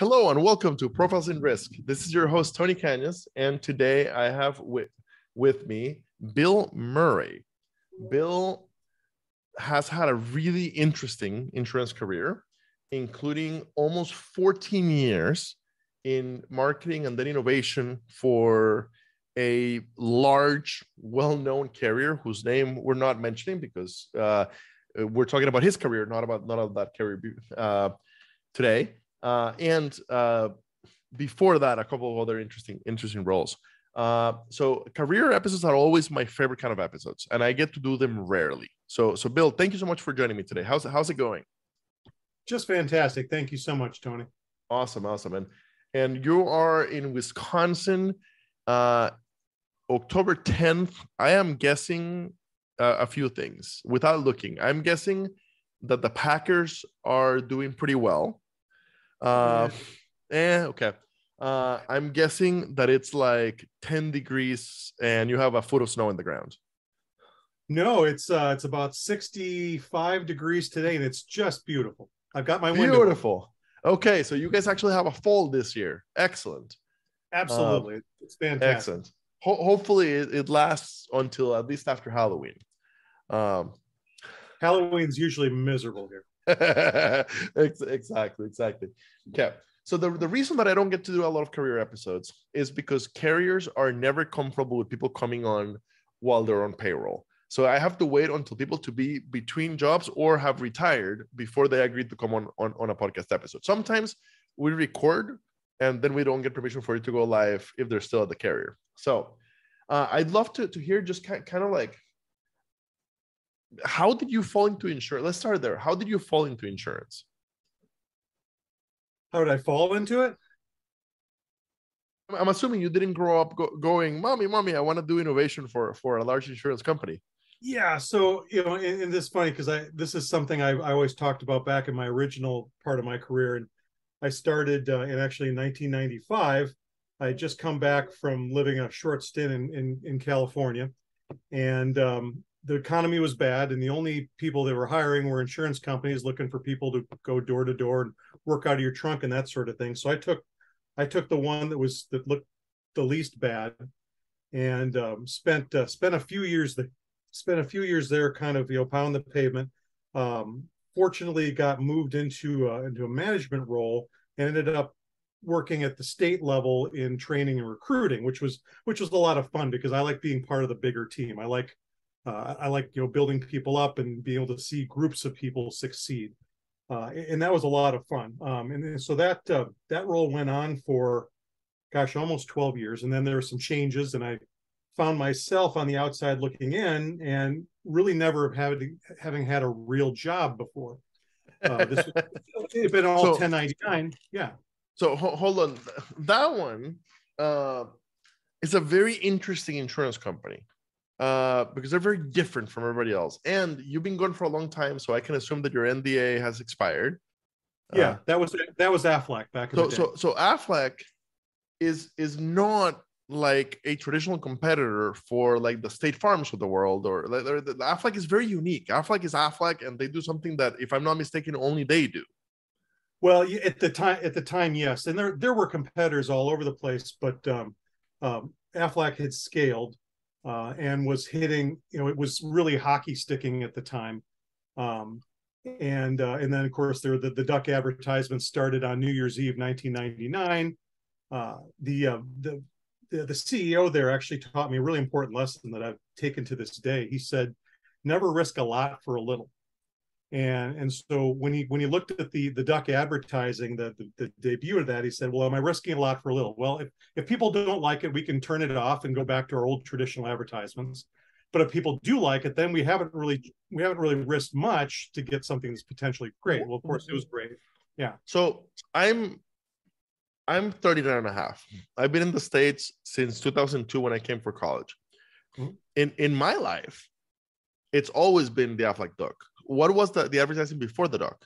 Hello and welcome to Profiles in Risk. This is your host, Tony Cañas, and today I have with me Bill Murray. Bill has had a really interesting insurance career, including almost 14 years in marketing and then innovation for a large, well-known carrier whose name we're not mentioning because we're talking about his career, not about that carrier today. And before that, a couple of other interesting roles. So career episodes are always my favorite kind of episodes, and I get to do them rarely. So Bill, thank you so much for joining me today. How's it going? Just fantastic. Thank you so much, Tony. Awesome. And you are in Wisconsin, October 10th. I am guessing a few things without looking. I'm guessing that the Packers are doing pretty well. Okay. I'm guessing that it's like 10 degrees and you have a foot of snow in the ground. No, it's about 65 degrees today, and it's just beautiful. I've got my window. Beautiful. Okay, so you guys actually have a fall this year. Excellent. Absolutely. It's fantastic. Excellent. Hopefully it lasts until at least after Halloween. Halloween's usually miserable here. Exactly. Okay. So the reason that I don't get to do a lot of career episodes is because carriers are never comfortable with people coming on while they're on payroll. So I have to wait until people to be between jobs or have retired before they agree to come on a podcast episode. Sometimes we record and then we don't get permission for it to go live if they're still at the carrier. So I'd love to hear just kind of like, how did you fall into insurance? Let's start there. How did you fall into insurance? How did I fall into it? I'm assuming you didn't grow up going, mommy, I want to do innovation for a large insurance company. Yeah. So, and this is funny because this is something I always talked about back in my original part of my career. And I started in 1995. I had just come back from living a short stint in California. And the economy was bad. And the only people they were hiring were insurance companies looking for people to go door to door and work out of your trunk and that sort of thing. So I took the one that looked the least bad, and spent a few years there, kind of pound the pavement. Fortunately, got moved into a management role and ended up working at the state level in training and recruiting, which was a lot of fun because I like being part of the bigger team. I like building people up and being able to see groups of people succeed. And that was a lot of fun. And so that role went on for, almost 12 years. And then there were some changes, and I found myself on the outside looking in and really never having had a real job before. This had been all 1099. Yeah. So hold on. That one is a very interesting insurance company. Because they're very different from everybody else. And you've been gone for a long time, so I can assume that your NDA has expired. Yeah, that was Aflac back in the day. So Aflac is not like a traditional competitor for like the State Farms of the world, or the Aflac is very unique. Aflac is Aflac, and they do something that, if I'm not mistaken, only they do. Well, at the time, yes, and there were competitors all over the place, but Aflac had scaled. And was hitting, it was really hockey sticking at the time. And then, of course, the duck advertisements started on New Year's Eve, 1999. The CEO there actually taught me a really important lesson that I've taken to this day. He said, never risk a lot for a little. And so when he looked at the duck advertising, the debut of that, he said, well, am I risking a lot for a little? Well, if people don't like it, we can turn it off and go back to our old traditional advertisements. But if people do like it, then we haven't really risked much to get something that's potentially great. Well, of course, it was great. Yeah. So I'm 39 and a half. I've been in the States since 2002 when I came for college. Mm-hmm. In my life, it's always been the Aflac duck. What was the advertising before the duck?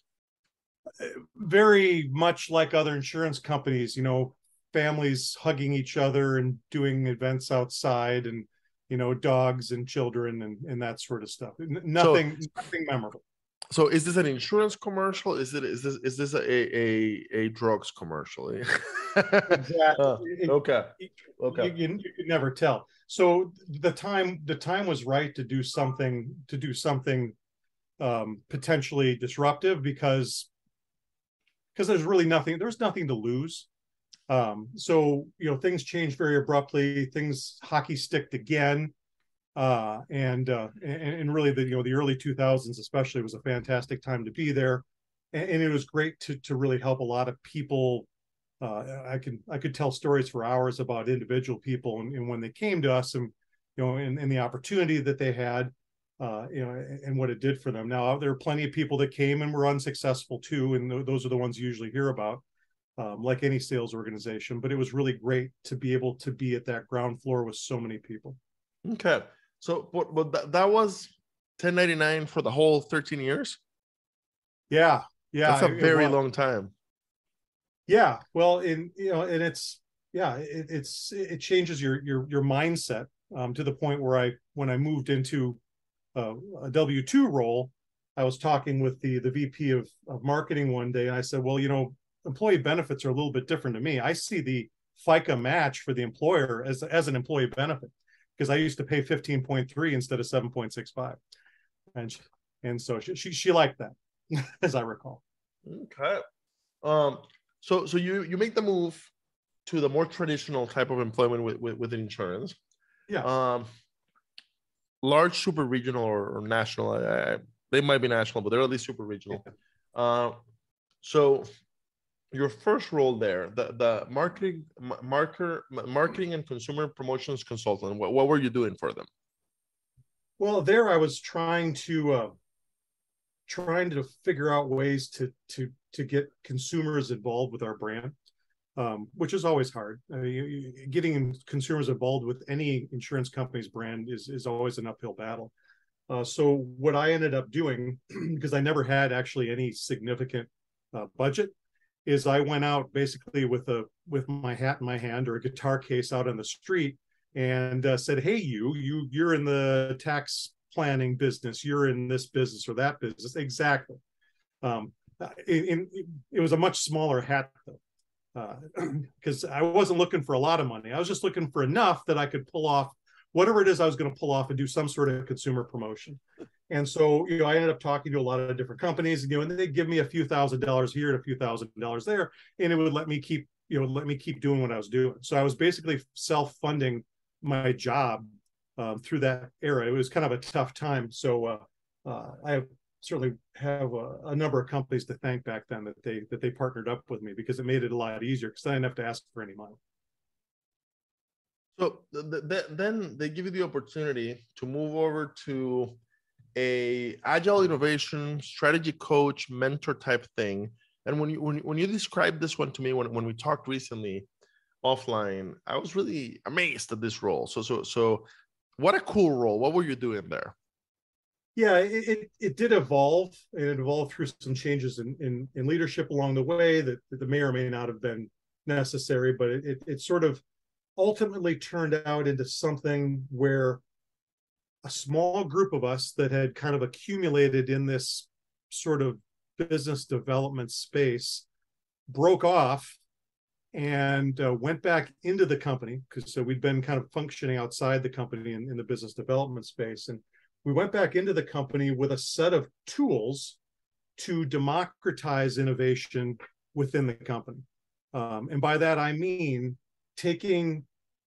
Very much like other insurance companies, families hugging each other and doing events outside, and dogs and children and that sort of stuff. Nothing memorable. So is this an insurance commercial? Is this a drugs commercial? Exactly. Okay. Okay. You could never tell. So the time was right to do something potentially disruptive because there's nothing to lose. So things changed very abruptly. Things hockey sticked again, and really the early 2000s especially was a fantastic time to be there, and it was great to really help a lot of people. I could tell stories for hours about individual people and when they came to us, and and the opportunity that they had, and what it did for them. Now there are plenty of people that came and were unsuccessful too, and those are the ones you usually hear about, like any sales organization. But it was really great to be able to be at that ground floor with so many people. Okay. So, but that was 1099 for the whole 13 years. Yeah, That's yeah, a it very was. long time. Yeah, well, and it's yeah, it changes your mindset, to the point where when I moved into a W-2 role, I was talking with the VP of marketing one day, and I said, well, employee benefits are a little bit different to me. I see the FICA match for the employer as an employee benefit, because I used to pay 15.3 instead of 7.65, and so she liked that, as I recall. Okay. Um, so you make the move to the more traditional type of employment with insurance. Yeah. Large super regional or national. They might be national, but they're at least super regional. So your first role there, the marketing and consumer promotions consultant. What were you doing for them? Well, there I was trying to figure out ways to get consumers involved with our brand, which is always hard. Getting consumers involved with any insurance company's brand is always an uphill battle. So what I ended up doing, because I never had actually any significant budget, is I went out basically with my hat in my hand or a guitar case out on the street, and said, "Hey, you're in the tax planning business. You're in this business or that business." Exactly. It was a much smaller hat though, because I wasn't looking for a lot of money. I was just looking for enough that I could pull off whatever it is I was going to pull off and do some sort of consumer promotion. And so, I ended up talking to a lot of different companies, and they'd give me a few $1,000s here and a few $1,000s there, and it would let me keep doing what I was doing. So I was basically self-funding my job through that era. It was kind of a tough time. So I certainly have a number of companies to thank back then that they partnered up with me, because it made it a lot easier, because I didn't have to ask for any money. So then they give you the opportunity to move over to a agile innovation strategy coach mentor type thing. And when you described this one to me when we talked recently offline, I was really amazed at this role. So what a cool role. What were you doing there? Yeah, it did evolve, and it evolved through some changes in leadership along the way that may or may not have been necessary, but it sort of ultimately turned out into something where a small group of us that had kind of accumulated in this sort of business development space broke off and went back into the company, because we'd been kind of functioning outside the company in the business development space. And we went back into the company with a set of tools to democratize innovation within the company. And by that, I mean taking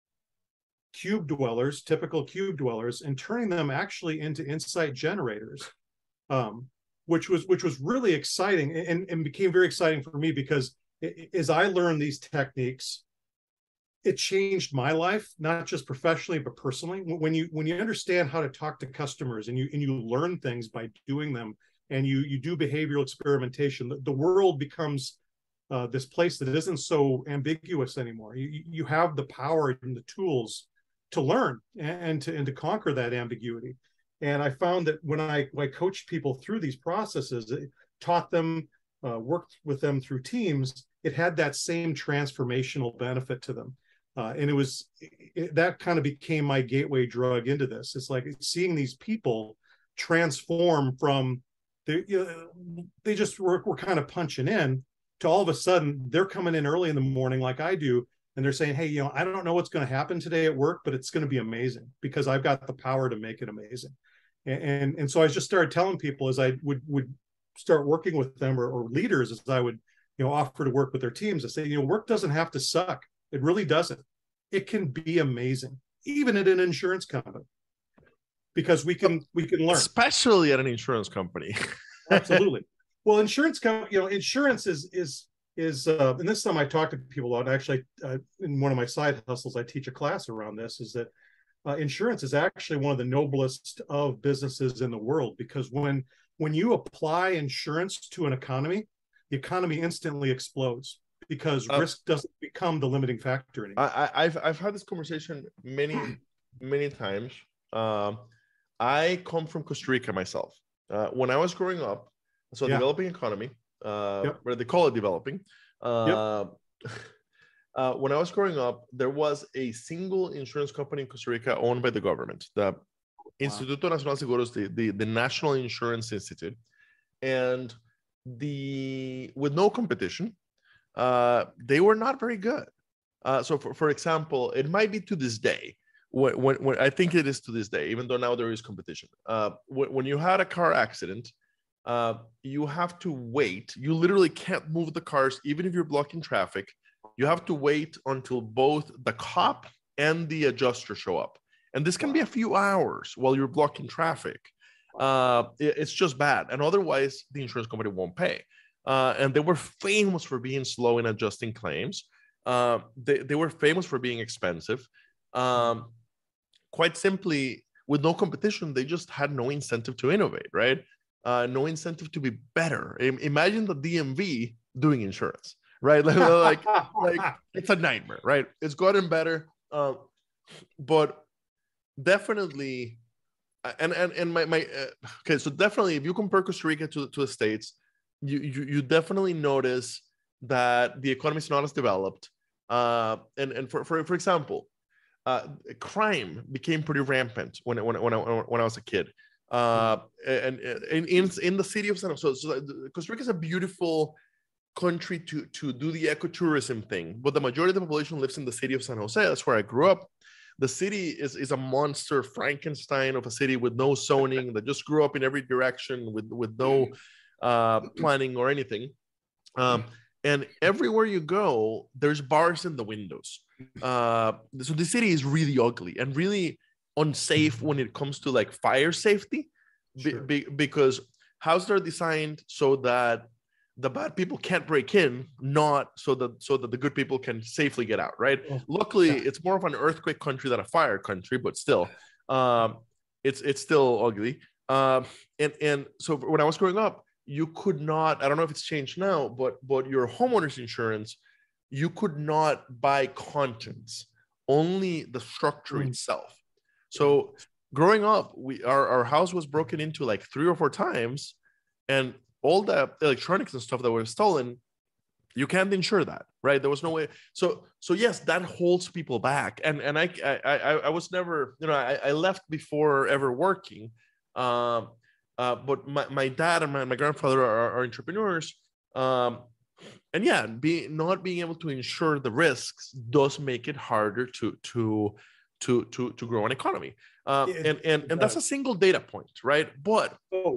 typical cube dwellers, and turning them actually into insight generators, which was really exciting, and became very exciting for me, because as I learned these techniques, it changed my life, not just professionally, but personally. When you understand how to talk to customers, and you learn things by doing them, and you do behavioral experimentation, the world becomes this place that isn't so ambiguous anymore. You have the power and the tools to learn and to conquer that ambiguity. And I found that when I coached people through these processes, taught them, worked with them through teams, it had that same transformational benefit to them. And that kind of became my gateway drug into this. It's like seeing these people transform from they just were kind of punching in, to all of a sudden they're coming in early in the morning like I do, and they're saying, hey, I don't know what's going to happen today at work, but it's going to be amazing because I've got the power to make it amazing. And so I just started telling people, as I would start working with them, or leaders, as I would offer to work with their teams, I say, work doesn't have to suck. It really doesn't. It can be amazing, even at an insurance company, because we can learn, especially at an insurance company. Absolutely. Well, insurance is and this is something I talk to people about. Actually, in one of my side hustles, I teach a class around this. Is that insurance is actually one of the noblest of businesses in the world, because when you apply insurance to an economy, the economy instantly explodes, because risk doesn't become the limiting factor anymore. I've had this conversation many times. I come from Costa Rica myself. When I was growing up, so developing economy, where they call it developing. When I was growing up, there was a single insurance company in Costa Rica owned by the government, the Instituto Nacional de Seguros, the National Insurance Institute, and with no competition, they were not very good. So for example, it might be to this day, when I think it is to this day, even though now there is competition. When you had a car accident, you have to wait. You literally can't move the cars, even if you're blocking traffic. You have to wait until both the cop and the adjuster show up. And this can be a few hours while you're blocking traffic. It's just bad. And otherwise, the insurance company won't pay. And they were famous for being slow in adjusting claims. They were famous for being expensive. Quite simply, with no competition, they just had no incentive to innovate, right? No incentive to be better. Imagine the DMV doing insurance, right? like it's a nightmare, right? It's gotten better, but definitely, and my okay. So definitely, if you compare Costa Rica to the States, you definitely notice that the economy is not as developed. And for example, crime became pretty rampant when I was a kid. And in the city of San Jose, so Costa Rica is a beautiful country to do the ecotourism thing, but the majority of the population lives in the city of San Jose. That's where I grew up. The city is a monster Frankenstein of a city with no zoning, that just grew up in every direction with no planning or anything. And everywhere you go, there's bars in the windows. So the city is really ugly and really unsafe when it comes to like fire safety, because houses are designed so that the bad people can't break in, not so that the good people can safely get out, right? Luckily, it's more of an earthquake country than a fire country, but still, it's still ugly. And so when I was growing up, you could not, I don't know if it's changed now, but your homeowner's insurance, you could not buy contents, only the structure itself. So growing up, our house was broken into like 3 or 4 times, and all the electronics and stuff that were stolen, you can't insure that, right? There was no way. So yes, that holds people back. And I was never, I left before ever working. But my dad and my grandfather are entrepreneurs. And yeah, not being able to insure the risks does make it harder to grow an economy. And that's a single data point, right? But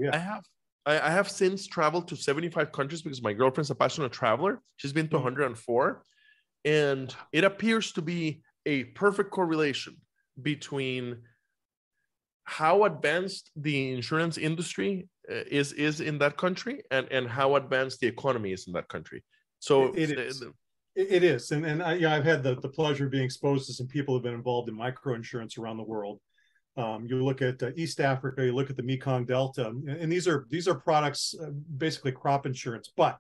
I have since traveled to 75 countries because my girlfriend's a passionate traveler. She's been to 104. And it appears to be a perfect correlation between how advanced the insurance industry is in that country and how advanced the economy is in that country. So it is. And I've had the pleasure of being exposed to some people who have been involved in microinsurance around the world. You look at East Africa, you look at the Mekong Delta, and these are products, basically crop insurance. But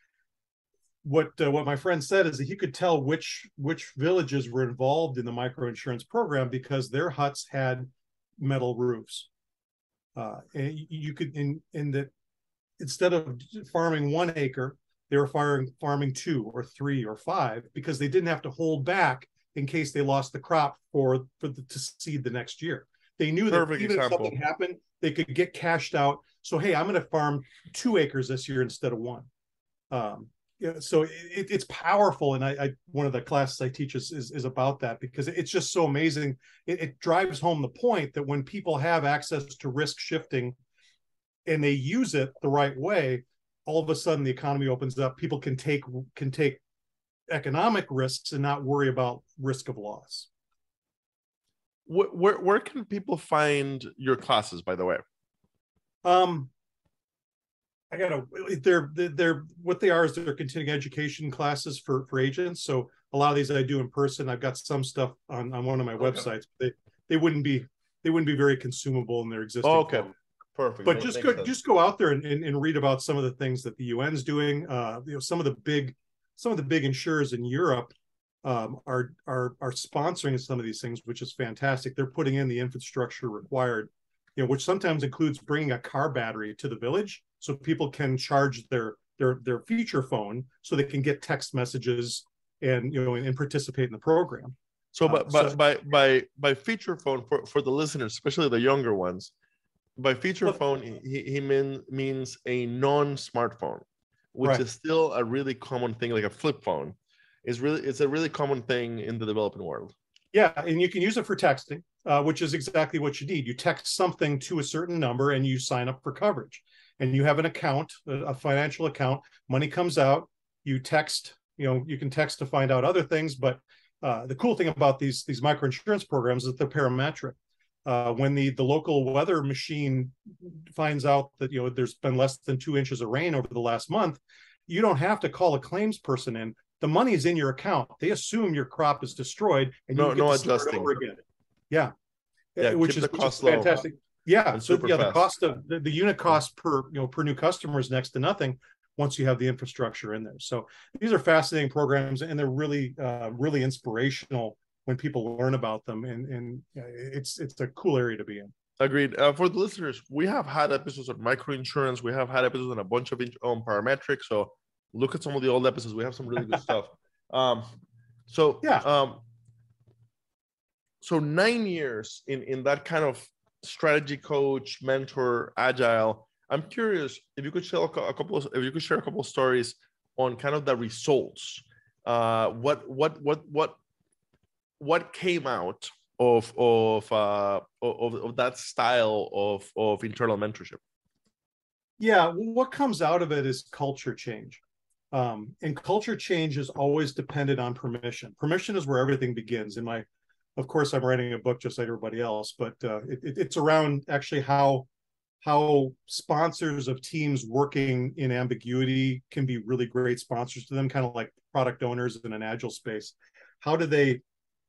what my friend said is that he could tell which villages were involved in the microinsurance program because their huts had metal roofs. And you could in that instead of farming 1 acre, they were farming 2 or 3 or 5 because they didn't have to hold back in case they lost the crop to seed the next year. They knew that Perfect even if example. something happened, they could get cashed out. So, hey, I'm going to farm 2 acres this year instead of 1. Yeah, so it's powerful, and I one of the classes I teach is about that, because it's just so amazing. It drives home the point that when people have access to risk shifting and they use it the right way, all of a sudden the economy opens up. People can take economic risks and not worry about risk of loss. Where can people find your classes, by the way? Um, I gotta. They're what they are is they're continuing education classes for agents. So a lot of these I do in person. I've got some stuff on one of my Okay. websites. They wouldn't be very consumable in their existing Okay. form. Perfect. But Makes just go out there and read about some of the things that the UN's doing. Some of the big insurers in Europe are sponsoring some of these things, which is fantastic. They're putting in the infrastructure required, which sometimes includes bringing a car battery to the village so people can charge their feature phone so they can get text messages and participate in the program. So, by feature phone, for the listeners, especially the younger ones, by feature phone he means a non-smartphone, which right. is still a really common thing. Like a flip phone it's a really common thing in the developing world. Yeah, and you can use it for texting, which is exactly what you need. You text something to a certain number and you sign up for coverage, and you have an account, a financial account. Money comes out, you text. You can text to find out other things, but the cool thing about these microinsurance programs is they're parametric. When the local weather machine finds out that there's been less than 2 inches of rain over the last month, you don't have to call a claims person in. The money is in your account. They assume your crop is destroyed, and you get to start over again. Yeah, which is fantastic. Yeah, so the cost of the unit cost per new customer is next to nothing once you have the infrastructure in there. So these are fascinating programs, and they're really really inspirational when people learn about them, and it's a cool area to be in. Agreed. For the listeners, we have had episodes on microinsurance. We have had episodes on a bunch of parametrics. So look at some of the old episodes. We have some really good stuff. So 9 years in that kind of strategy coach, mentor, agile. I'm curious if you could share a couple of stories on kind of the results. What came out of that style of internal mentorship? Yeah, what comes out of it is culture change. And culture change is always dependent on permission. Permission is where everything begins. Of course, I'm writing a book just like everybody else, but it's around actually how sponsors of teams working in ambiguity can be really great sponsors to them, kind of like product owners in an agile space. How do they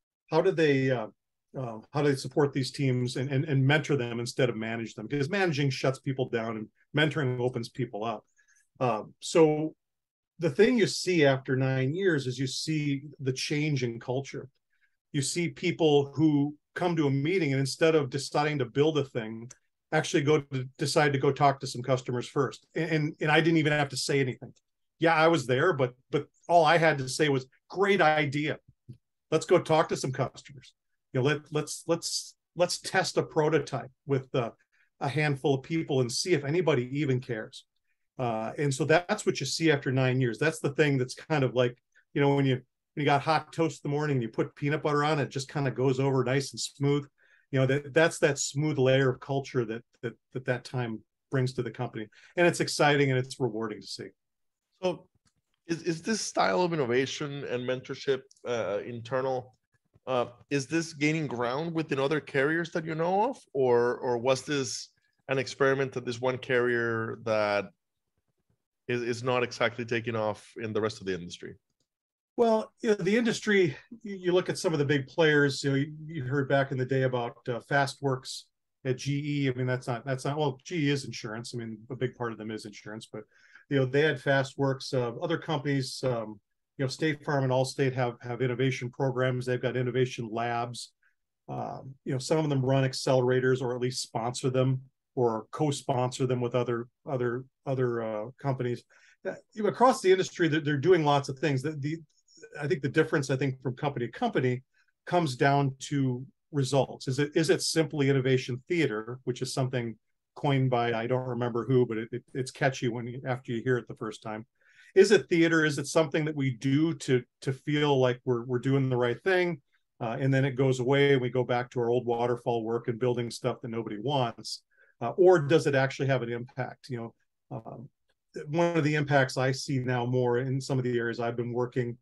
support these teams and mentor them instead of manage them? Because managing shuts people down and mentoring opens people up. So the thing you see after 9 years is you see the change in culture. You see people who come to a meeting and instead of deciding to build a thing, actually decide to go talk to some customers first. And I didn't even have to say anything. Yeah, I was there, but all I had to say was, great idea. Let's go talk to some customers. Let's test a prototype with a handful of people and see if anybody even cares. And so that's what you see after 9 years. That's the thing that's kind of like, when you got hot toast in the morning and you put peanut butter on it, it just kind of goes over nice and smooth. That's that smooth layer of culture that time brings to the company. And it's exciting and it's rewarding to see. So is this style of innovation and mentorship internal? Is this gaining ground within other carriers that you know of, or was this an experiment at this one carrier that is not exactly taking off in the rest of the industry? Well, the industry, you look at some of the big players, you heard back in the day about FastWorks at GE. I mean, that's not, well, GE is insurance. I mean, a big part of them is insurance, but, they had FastWorks. Other companies, State Farm and Allstate have innovation programs. They've got innovation labs. Some of them run accelerators or at least sponsor them or co-sponsor them with other companies. Across the industry, they're doing lots of things. I think the difference, from company to company comes down to results? Is it simply innovation theater, which is something coined by, I don't remember who, but it's catchy after you hear it the first time. Is it theater? Is it something that we do to feel like we're doing the right thing, and then it goes away and we go back to our old waterfall work and building stuff that nobody wants, or does it actually have an impact? One of the impacts I see now more in some of the areas I've been working,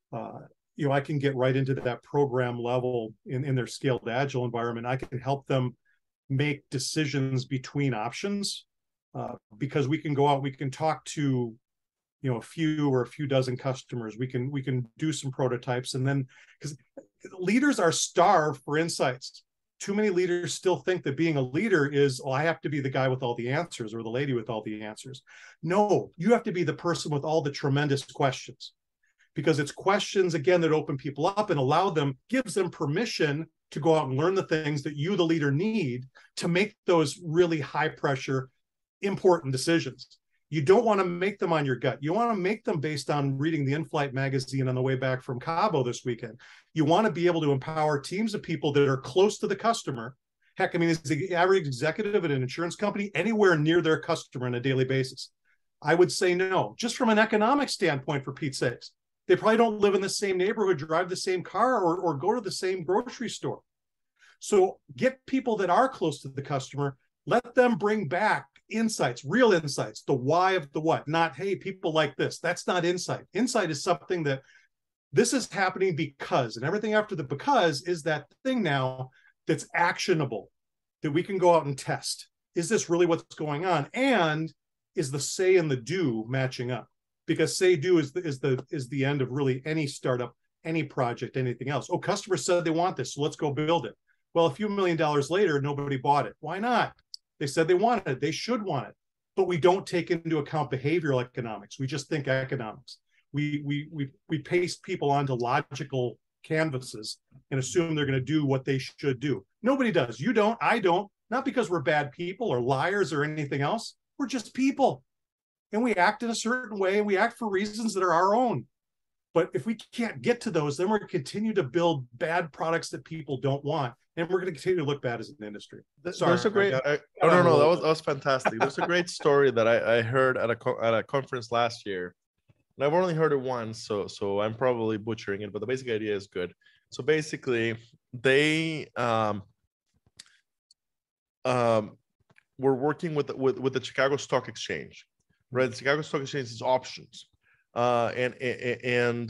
I can get right into that program level in their scaled agile environment. I can help them make decisions between options, because we can go out, we can talk to a few dozen customers. We can do some prototypes, and then, because leaders are starved for insights. Too many leaders still think that being a leader is, I have to be the guy with all the answers or the lady with all the answers. No, you have to be the person with all the tremendous questions, because it's questions, again, that open people up and gives them permission to go out and learn the things that you, the leader, need to make those really high pressure, important decisions. You don't want to make them on your gut. You want to make them based on reading the In-Flight magazine on the way back from Cabo this weekend. You want to be able to empower teams of people that are close to the customer. Heck, I mean, is the average executive at an insurance company anywhere near their customer on a daily basis? I would say no, just from an economic standpoint, for Pete's sakes. They probably don't live in the same neighborhood, drive the same car, or go to the same grocery store. So get people that are close to the customer, let them bring back insights, real insights, the why of the what, not, hey, people like this. That's not insight. Insight is something that this is happening because, and everything after the because is that thing now that's actionable, that we can go out and test. Is this really what's going on? And is the say and the do matching up? Because say do is the end of really any startup, any project, anything else. Oh, customers said they want this, so let's go build it. Well, a few $1 million later, nobody bought it. Why not? They said they wanted it. They should want it. But we don't take into account behavioral economics. We just think economics. We paste people onto logical canvases and assume they're going to do what they should do. Nobody does. You don't. I don't. Not because we're bad people or liars or anything else. We're just people. And we act in a certain way, and we act for reasons that are our own. But if we can't get to those, then we're going to continue to build bad products that people don't want. And we're going to continue to look bad as an industry. Sorry, there's a great. No, that was fantastic. There's a great story that I heard at a conference last year, and I've only heard it once, so I'm probably butchering it, but the basic idea is good. So basically, they were working with the Chicago Stock Exchange, right? The Chicago Stock Exchange is options, and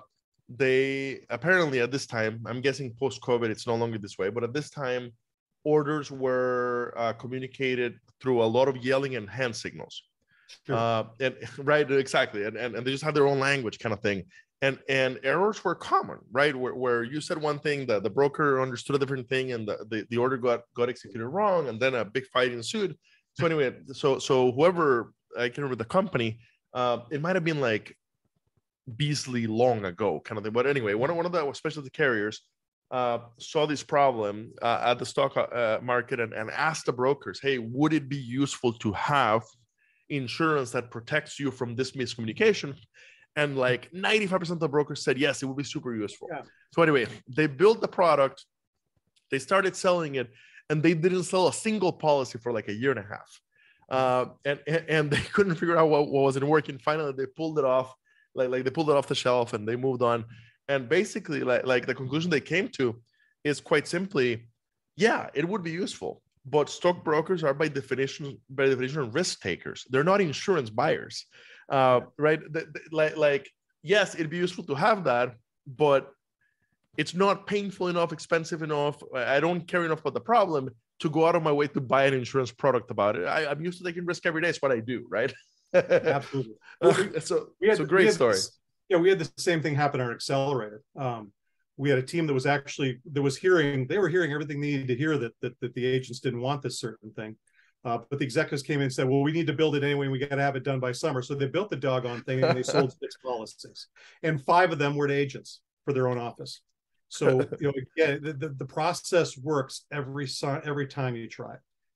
they apparently at this time, I'm guessing post-COVID, it's no longer this way, but at this time, orders were communicated through a lot of yelling and hand signals. Sure. And right, exactly. And they just had their own language kind of thing. And errors were common, right? Where you said one thing, the broker understood a different thing, and the order got executed wrong, and then a big fight ensued. So anyway, so whoever, I can't remember the company, it might have been like Beasley long ago kind of thing. But anyway, one of the specialty carriers saw this problem at the stock market and asked the brokers, hey, would it be useful to have insurance that protects you from this miscommunication? And like 95% of the brokers said, yes, it would be super useful. Yeah. So anyway, they built the product, they started selling it, and they didn't sell a single policy for like a year and a half. And they couldn't figure out what wasn't working. Finally, they pulled it off. Like they pulled it off the shelf and they moved on. And basically, like the conclusion they came to is quite simply, yeah, it would be useful. But stockbrokers are by definition risk takers. They're not insurance buyers, right? Like, yes, it'd be useful to have that, but it's not painful enough, expensive enough. I don't care enough about the problem to go out of my way to buy an insurance product about it. I'm used to taking risk every day. It's what I do, right? Absolutely. So great story. We had the same thing happen at our accelerator. We had a team that was hearing everything they needed to hear that the agents didn't want this certain thing. But the executives came in and said, well, we need to build it anyway. We got to have it done by summer. So they built the doggone thing and they sold 6 policies, and 5 of them were to agents for their own office. So, again, the process works every time you try.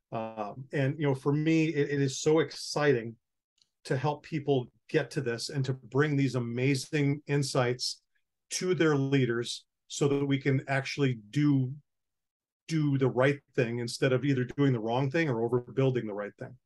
And, for me, it is so exciting to help people get to this and to bring these amazing insights to their leaders so that we can actually do do the right thing instead of either doing the wrong thing or overbuilding the right thing.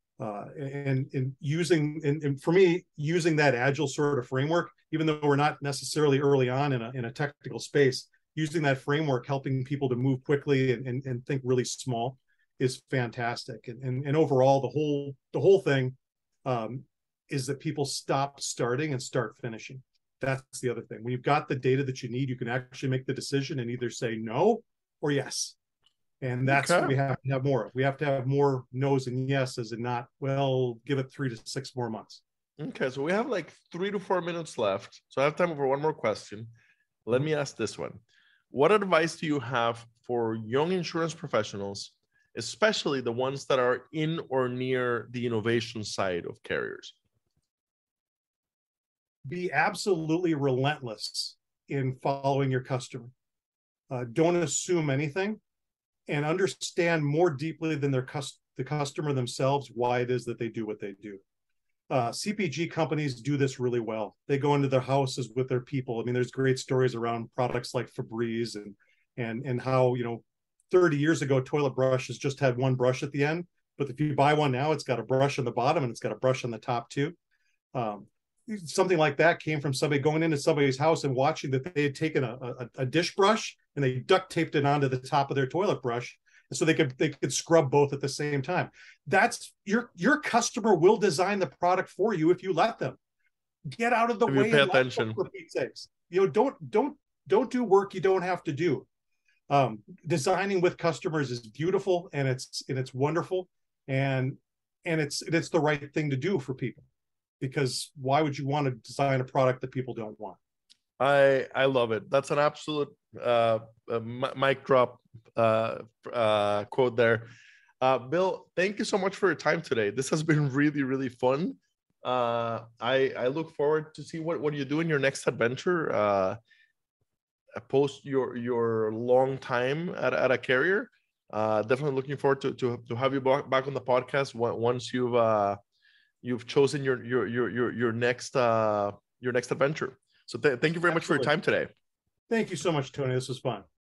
And for me, using that agile sort of framework, even though we're not necessarily early on in a technical space, using that framework, helping people to move quickly and think really small is fantastic. And overall, the whole thing is that people stop starting and start finishing. That's the other thing. When you've got the data that you need, you can actually make the decision and either say no or yes. And that's what we have to have more of. We have to have more no's and yeses and not, well, give it 3 to 6 more months. Okay, so we have like 3 to 4 minutes left. So I have time for one more question. Let me ask this one. What advice do you have for young insurance professionals, especially the ones that are in or near the innovation side of carriers? Be absolutely relentless in following your customer. Don't assume anything, and understand more deeply than the customer themselves why it is that they do what they do. CPG companies do this really well. They go into their houses with their people. I mean, there's great stories around products like Febreze and how, 30 years ago, toilet brushes just had one brush at the end. But if you buy one now, it's got a brush on the bottom and it's got a brush on the top too. Something like that came from somebody going into somebody's house and watching that they had taken a dish brush and they duct taped it onto the top of their toilet brush, and so they could scrub both at the same time. That's your customer will design the product for you if you let them. Get out of the way. Pay attention. For Pete's sakes. Don't do work you don't have to do. Designing with customers is beautiful and it's wonderful and it's the right thing to do for people. Because why would you want to design a product that people don't want? I love it. That's an absolute mic drop quote there. Bill, thank you so much for your time today. This has been really, really fun. I look forward to see what you do in your next adventure. Post your long time at a carrier. Definitely looking forward to have you back on the podcast once you've chosen your next adventure. So thank you very much for your time today. Thank you so much, Tony. This was fun.